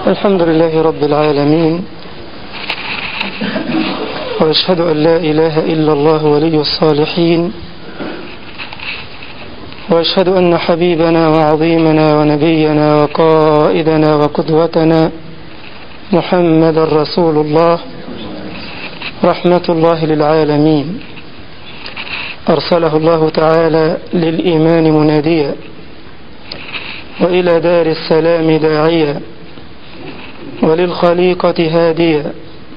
الحمد لله رب العالمين، وأشهد أن لا إله إلا الله ولي الصالحين، وأشهد أن حبيبنا وعظيمنا ونبينا وقائدنا وقدوتنا محمد رسول الله رحمة الله للعالمين، أرسله الله تعالى للإيمان مناديا وإلى دار السلام داعيا وللخليقة هاديا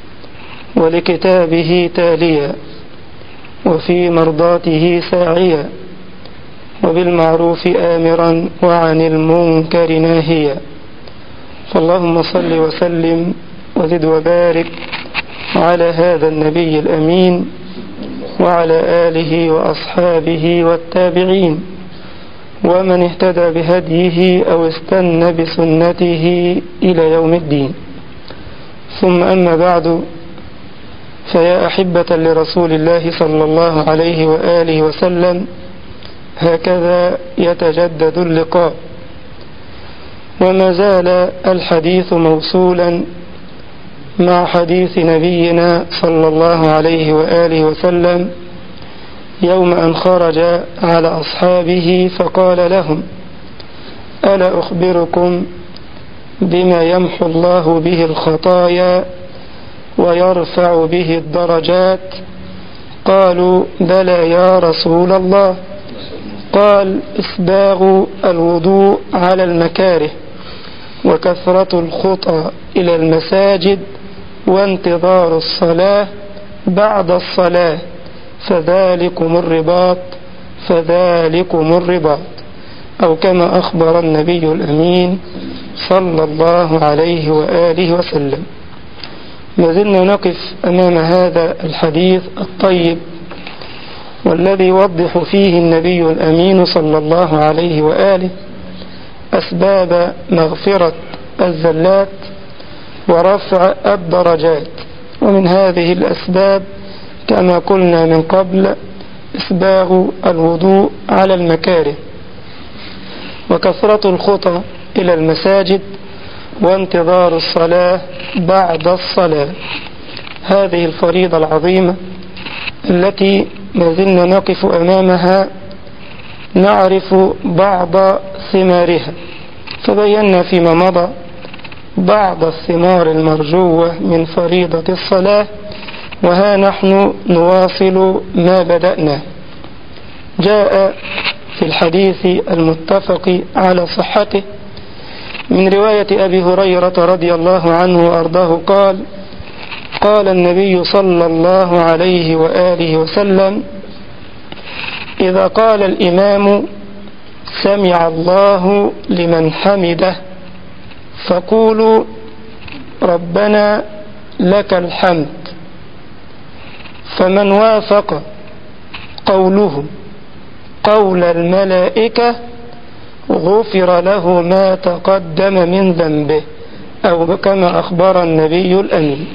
ولكتابه تاليا وفي مرضاته ساعيا وبالمعروف آمرا وعن المنكر ناهيا. فاللهم صل وسلم وزد وبارك على هذا النبي الأمين وعلى آله وأصحابه والتابعين ومن اهتدى بهديه أو استنى بسنته إلى يوم الدين. ثم أما بعد، فيا أحبة لرسول الله صلى الله عليه وآله وسلم، هكذا يتجدد اللقاء، وما زال الحديث موصولا مع حديث نبينا صلى الله عليه وآله وسلم يوم أن خرج على أصحابه فقال لهم: ألا أخبركم بما يمحو الله به الخطايا ويرفع به الدرجات؟ قالوا: بلى يا رسول الله. قال: إسباغ الوضوء على المكاره، وكثرة الخطى إلى المساجد، وانتظار الصلاة بعد الصلاة، فذلكم الرباط، أو كما أخبر النبي الأمين صلى الله عليه وآله وسلم. ما زلنا نقف أمام هذا الحديث الطيب، والذي يوضح فيه النبي الأمين صلى الله عليه وآله أسباب مغفرة الزلات ورفع الدرجات. ومن هذه الأسباب كما قلنا من قبل إسباغ الوضوء على المكاره، وكثرة الخطى إلى المساجد، وانتظار الصلاة بعد الصلاة. هذه الفريضة العظيمة التي ما زلنا نقف أمامها نعرف بعض ثمارها، فبينا فيما مضى بعض الثمار المرجوة من فريضة الصلاة، وها نحن نواصل ما بدأنا. جاء في الحديث المتفق على صحته من رواية أبي هريرة رضي الله عنه وأرضاه قال: قال النبي صلى الله عليه وآله وسلم: إذا قال الإمام سمع الله لمن حمده فقولوا ربنا لك الحمد، فمن وافق قوله قول الملائكة غفر له ما تقدم من ذنبه، أو كما أخبر النبي الأمين.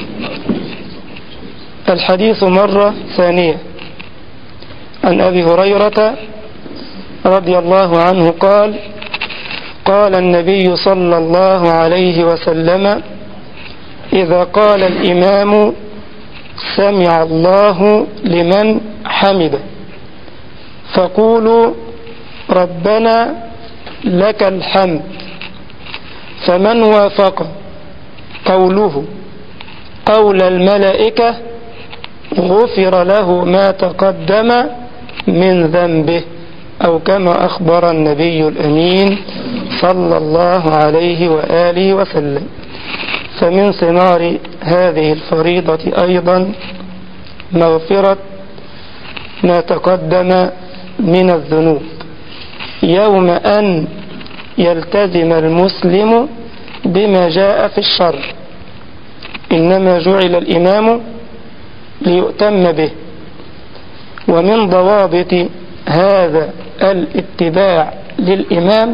الحديث مرة ثانية عن أبي هريرة رضي الله عنه قال: قال النبي صلى الله عليه وسلم: إذا قال الإمام سمع الله لمن حمده فقولوا ربنا لك الحمد، فمن وافق قوله قول الملائكة غفر له ما تقدم من ذنبه، أو كما أخبر النبي الأمين صلى الله عليه وآله وسلم. فمن ثمار هذه الفريضة أيضا مغفرة ما تقدم من الذنوب، يوم أن يلتزم المسلم بما جاء في الشرع. إنما جعل الإمام ليؤتم به، ومن ضوابط هذا الاتباع للإمام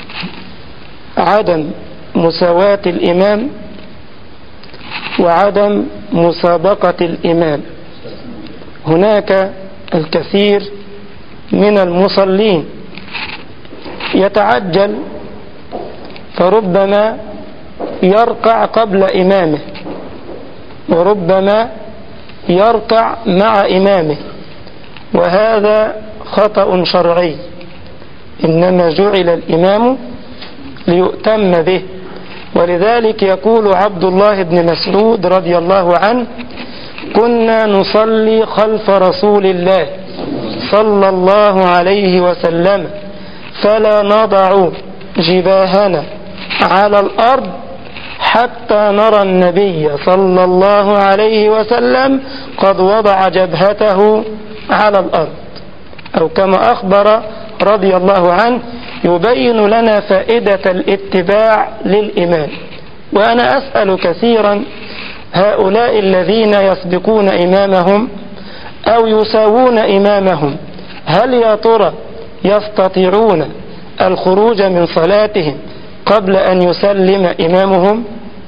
عدم مساواة الإمام وعدم مسابقة الإمام. هناك الكثير من المصلين يتعجل فربما يركع قبل إمامه، وربما يركع مع إمامه، وهذا خطأ شرعي. إنما جعل الإمام ليؤتم به. ولذلك يقول عبد الله بن مسعود رضي الله عنه: كنا نصلي خلف رسول الله صلى الله عليه وسلم فلا نضع جباهنا على الأرض حتى نرى النبي صلى الله عليه وسلم قد وضع جبهته على الأرض، أو كما أخبر رضي الله عنه يبين لنا فائدة الاتباع للإمام. وأنا أسأل كثيرا هؤلاء الذين يسبقون إمامهم أو يساوون إمامهم، هل يا ترى يستطيعون الخروج من صلاتهم قبل أن يسلم إمامهم؟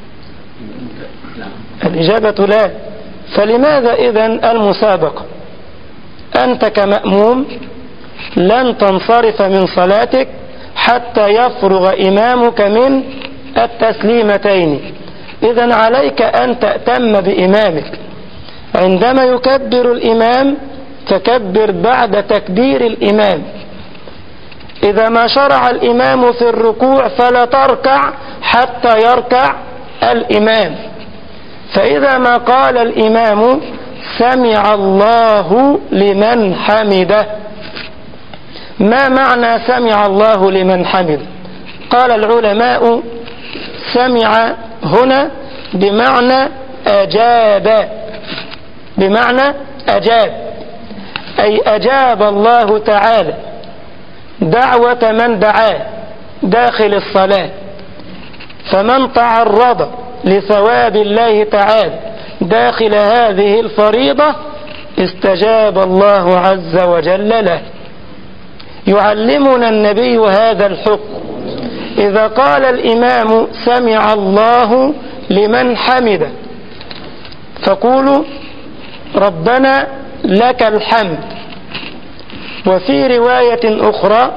الإجابة لا. فلماذا إذن المسابقة؟ أنت كمأموم لن تنصرف من صلاتك حتى يفرغ إمامك من التسليمتين. إذن عليك أن تأتم بإمامك، عندما يكبر الإمام فكبر بعد تكبير الإمام. إذا ما شرع الإمام في الركوع فلا تركع حتى يركع الإمام. فإذا ما قال الإمام سمع الله لمن حمده، ما معنى سمع الله لمن حمده؟ قال العلماء سمع هنا بمعنى أجاب، بمعنى أجاب، أي أجاب الله تعالى دعوة من دعاه داخل الصلاة. فمن تعرض لثواب الله تعالى داخل هذه الفريضة استجاب الله عز وجل له. يعلمنا النبي هذا الحكم. إذا قال الإمام سمع الله لمن حمده فقولوا ربنا لك الحمد. وفي رواية أخرى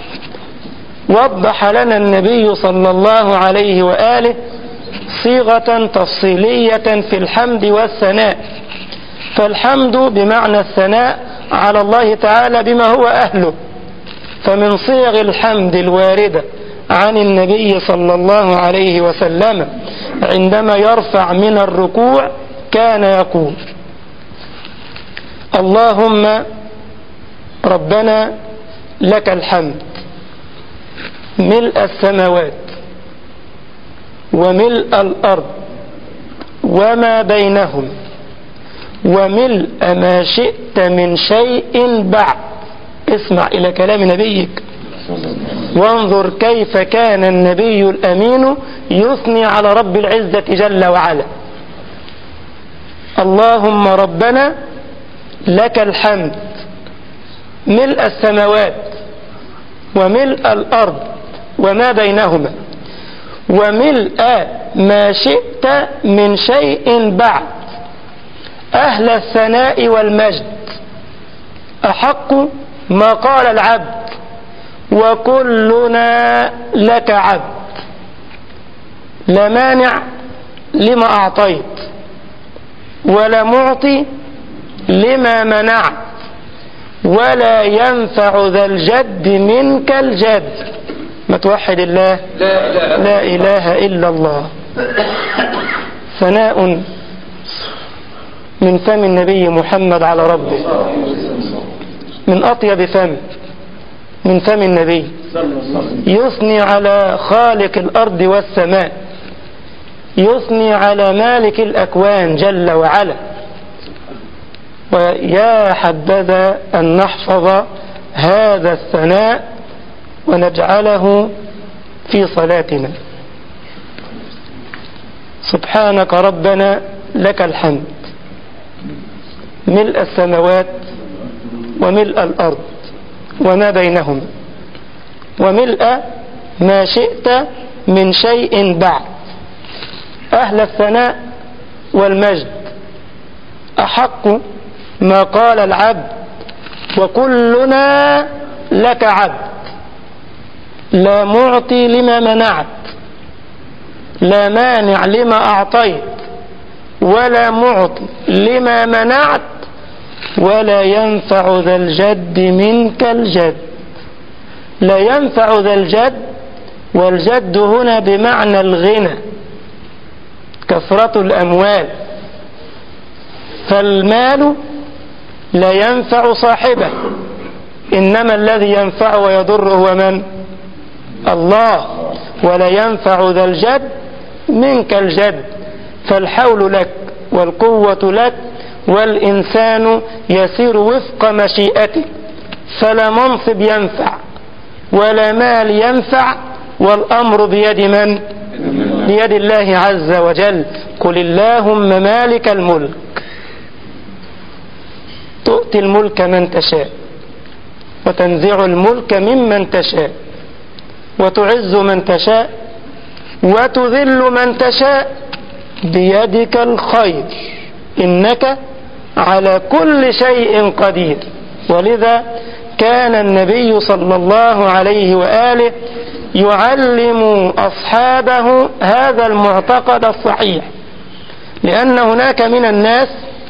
وضح لنا النبي صلى الله عليه وآله صيغة تفصيلية في الحمد والثناء. فالحمد بمعنى الثناء على الله تعالى بما هو أهله. فمن صيغ الحمد الواردة عن النبي صلى الله عليه وسلم عندما يرفع من الركوع كان يقول اللهم ربنا لك الحمد ملء السماوات وملء الأرض وما بينهم وملء ما شئت من شيء بعد. اسمع إلى كلام نبيك وانظر كيف كان النبي الأمين يثني على رب العزة جل وعلا. اللهم ربنا لك الحمد ملء السماوات وملء الأرض وما بينهما وملء ما شئت من شيء بعد. أهل الثناء والمجد أحق ما قال العبد وكلنا لك عبد. لا مانع لما أعطيت ولا معطي لما منعت ولا ينفع ذا الجد منك الجد. ما توحد الله لا إله إلا الله. ثناء من فم النبي محمد على ربه، من أطيب فم من فم النبي، يثني على خالق الأرض والسماء، يثني على مالك الأكوان جل وعلا. ويا حبذا أن نحفظ هذا الثناء ونجعله في صلاتنا. سبحانك ربنا لك الحمد ملء السماوات وملء الأرض وما بينهما وملء ما شئت من شيء بعد. أهل الثناء والمجد أحق ما قال العبد وكلنا لك عبد. لا معطي لما منعت لا مانع لما أعطيت ولا معطي لما منعت ولا ينفع ذا الجد منك الجد. لا ينفع ذا الجد، والجد هنا بمعنى الغنى، كثرة الأموال. فالمال لا ينفع صاحبه، إنما الذي ينفع ويضر هو من؟ الله. ولا ينفع ذا الجد منك الجد. فالحول لك والقوة لك، والإنسان يسير وفق مشيئته، فلا منصب ينفع ولا مال ينفع، والأمر بيد من؟ بيد الله عز وجل. قل اللهم مالك الملك تؤتي الملك من تشاء وتنزع الملك ممن تشاء وتعز من تشاء وتذل من تشاء بيدك الخير إنك على كل شيء قدير. ولذا كان النبي صلى الله عليه وآله يعلم أصحابه هذا المعتقد الصحيح، لأن هناك من الناس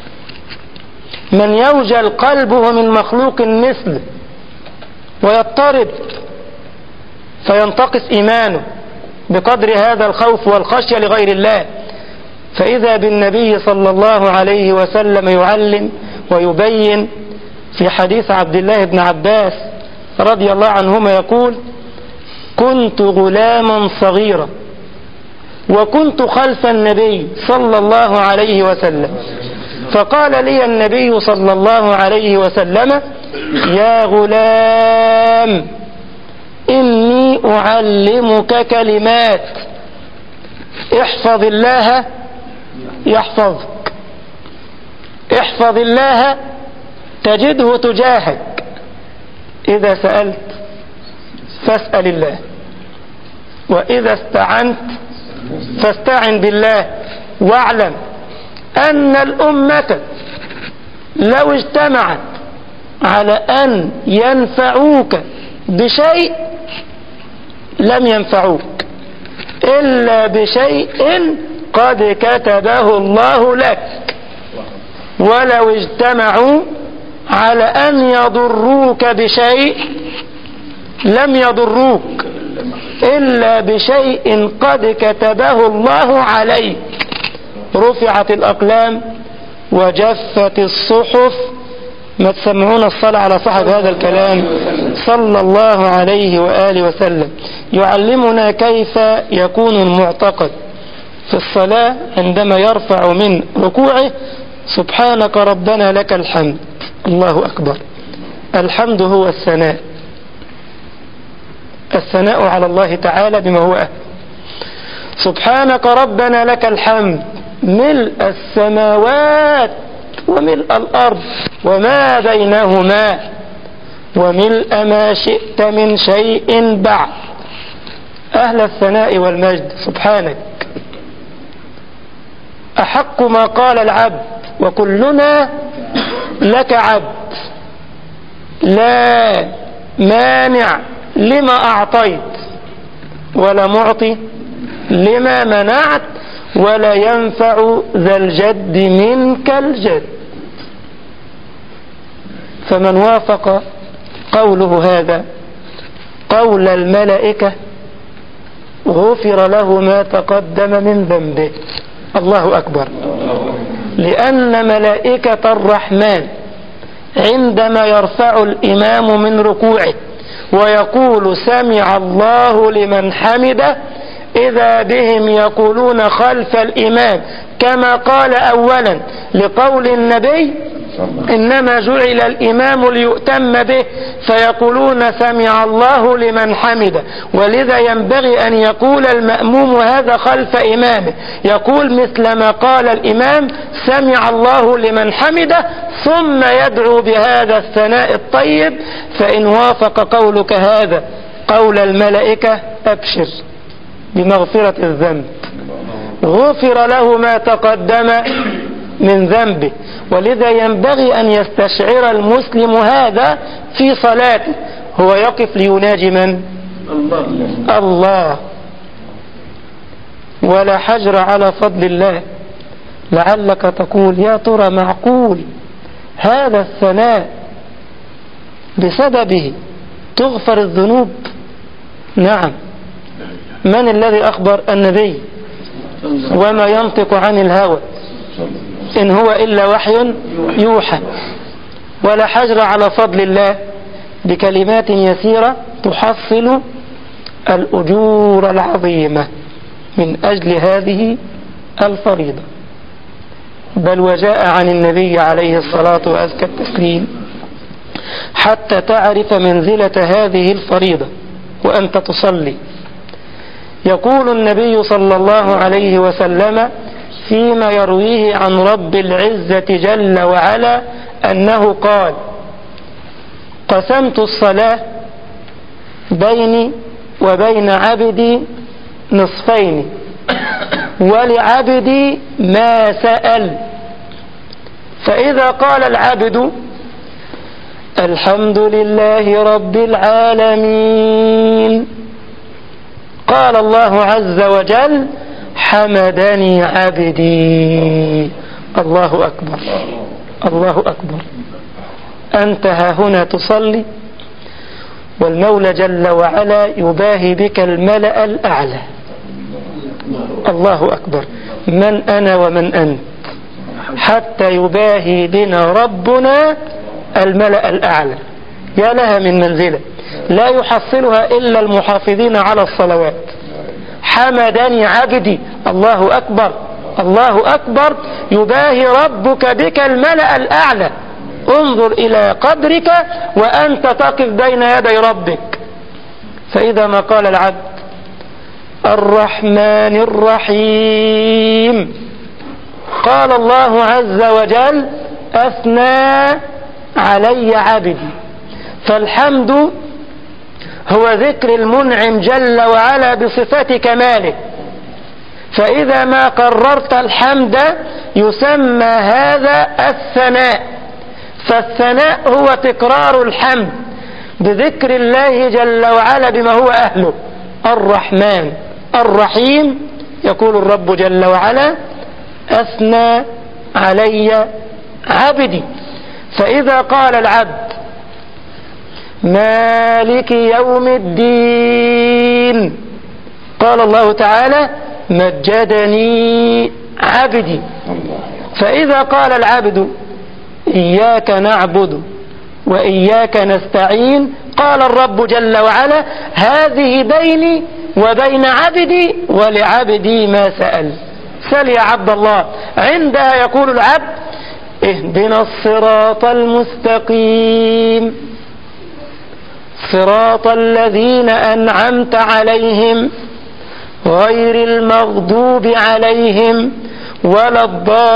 من يوجل قلبه من مخلوق مثله ويضطرب فينتقص إيمانه بقدر هذا الخوف والخشية لغير الله. فإذا بالنبي صلى الله عليه وسلم يعلم ويبين في حديث عبد الله بن عباس رضي الله عنهما يقول: كنت غلاما صغيرا وكنت خلف النبي صلى الله عليه وسلم، فقال لي النبي صلى الله عليه وسلم: يا غلام إني أعلمك كلمات احفظ الله يحفظك، احفظ الله تجده تجاهك، إذا سألت فاسأل الله، وإذا استعنت فاستعن بالله، واعلم أن الأمة لو اجتمعت على أن ينفعوك بشيء لم ينفعوك إلا بشيء قد كتبه الله لك، ولو اجتمعوا على أن يضروك بشيء لم يضروك إلا بشيء قد كتبه الله عليك. رفعت الأقلام وجفت الصحف. ما تسمعون الصلاة على صاحب هذا الكلام صلى الله عليه وآله وسلم. يعلمنا كيف يكون المعتقد في الصلاة عندما يرفع من ركوعه: سبحانك ربنا لك الحمد. الله أكبر. الحمد هو الثناء، الثناء على الله تعالى بما هو أهل. سبحانك ربنا لك الحمد ملء السماوات وملء الأرض وما بينهما وملء ما شئت من شيء بعد. أهل الثناء والمجد سبحانك. أحق ما قال العبد وكلنا لك عبد، لا مانع لما أعطيت ولا معطي لما منعت ولا ينفع ذا الجد منك الجد. فمن وافق قوله هذا قول الملائكة غفر له ما تقدم من ذنبه. الله أكبر. لأن ملائكة الرحمن عندما يرفع الإمام من ركوعه ويقول سمع الله لمن حمده، إذا بهم يقولون خلف الإمام كما قال أولا لقول النبي: إنما جعل الإمام ليؤتم به، فيقولون سمع الله لمن حمده. ولذا ينبغي أن يقول المأموم هذا خلف إمامه، يقول مثل ما قال الإمام: سمع الله لمن حمده، ثم يدعو بهذا الثناء الطيب. فإن وافق قولك هذا قول الملائكة أبشر بمغفرة الذنب، غفر له ما تقدم من ذنبه. ولذا ينبغي أن يستشعر المسلم هذا في صلاته، هو يقف ليناجي من؟ الله. ولا حجر على فضل الله. لعلك تقول يا ترى معقول هذا الثناء بسببه تغفر الذنوب؟ نعم. من الذي أخبر؟ النبي، وما ينطق عن الهوى إن هو إلا وحي يوحى. ولا حجر على فضل الله بكلمات يسيرة تحصل الأجور العظيمة من أجل هذه الفريضة. بل وجاء عن النبي عليه الصلاة وأزكى التسليم حتى تعرف منزلة هذه الفريضة وأنت تصلي. يقول النبي صلى الله عليه وسلم فيما يرويه عن رب العزة جل وعلا أنه قال: قسمت الصلاة بيني وبين عبدي نصفين ولعبدي ما سأل. فإذا قال العبد الحمد لله رب العالمين قال الله عز وجل حمدني عبدي. الله أكبر، الله أكبر. أنت هنا تصلي والمولى جل وعلا يباهي بك الملأ الأعلى. الله أكبر. من أنا ومن أنت حتى يباهي بنا ربنا الملأ الأعلى؟ يا لها من منزلة لا يحصلها إلا المحافظين على الصلوات. حمدني عبدي. الله أكبر، الله أكبر. يباهي ربك بك الملأ الأعلى. انظر إلى قدرك وأنت تقف بين يدي ربك. فإذا ما قال العبد الرحمن الرحيم قال الله عز وجل أثنى علي عبدي. فالحمد هو ذكر المنعم جل وعلا بصفات كماله. فإذا ما قررت الحمد يسمى هذا الثناء. فالثناء هو تكرار الحمد بذكر الله جل وعلا بما هو أهله. الرحمن الرحيم. يقول الرب جل وعلا أثنى علي عبدي. فإذا قال العبد مالك يوم الدين قال الله تعالى مجدني عبدي. فإذا قال العبد إياك نعبد وإياك نستعين قال الرب جل وعلا هذه بيني وبين عبدي ولعبدي ما سأل. سل يا عبد الله. عندها يقول العبد اهدنا الصراط المستقيم صراط الذين أنعمت عليهم غير المغضوب عليهم ولا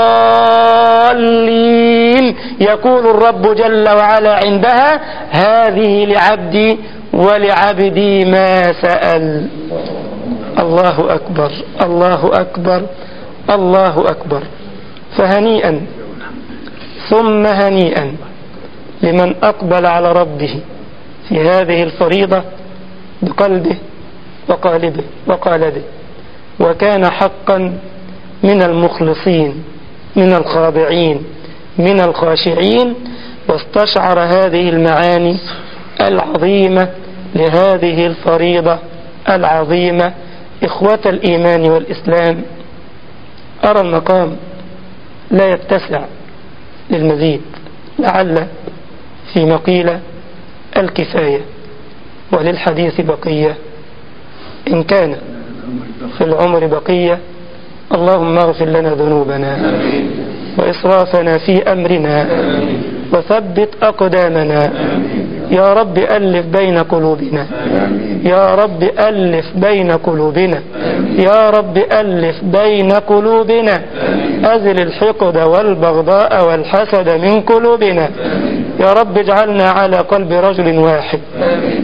الضالين. يقول الرب جل وعلا عندها هذه لعبدي ولعبدي ما سأل. الله أكبر، الله أكبر، الله أكبر. فهنيئا ثم هنيئا لمن أقبل على ربه في هذه الفريضة بقلبه وقالبه وكان حقا من المخلصين من الخاضعين من الخاشعين واستشعر هذه المعاني العظيمة لهذه الفريضة العظيمة. إخوة الإيمان والإسلام، أرى المقام لا يتسع للمزيد، لعل فيما قيل الكفاية وللحديث بقية إن كان في العمر بقية. اللهم اغفر لنا ذنوبنا وإسرافنا في أمرنا وثبت أقدامنا. يا رب ألف بين قلوبنا، يا رب ألف بين قلوبنا، يا رب ألف بين قلوبنا. أزل الحقد والبغضاء والحسد من قلوبنا. يا رب اجعلنا على قلب رجل واحد.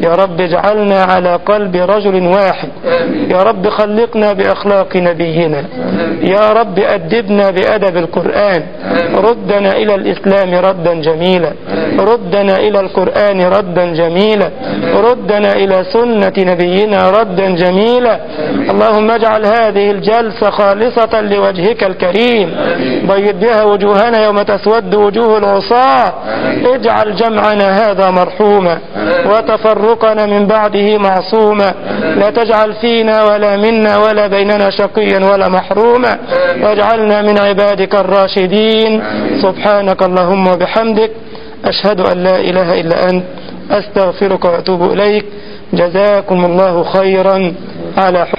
يا رب اجعلنا على قلب رجل واحد. يا رب خلقنا بأخلاق نبينا. يا رب أدبنا بأدب القرآن. ردنا إلى الإسلام ردا جميلا. ردنا إلى القرآن ردا جميلا. ردنا إلى سنة نبينا ردا جميلا. اللهم اجعل هذه الجلسة خالصة لوجهك الكريم. بيض بها وجوهنا يوم تسود وجوه العصاة. اجعل جمعنا هذا مرحوما وتفرقنا من بعده معصوما. لا تجعل فينا ولا منا ولا بيننا شقيا ولا محروما، واجعلنا من عبادك الراشدين. سبحانك اللهم وبحمدك، أشهد أن لا إله إلا أنت، أستغفرك وأتوب إليك. جزاكم الله خيرا على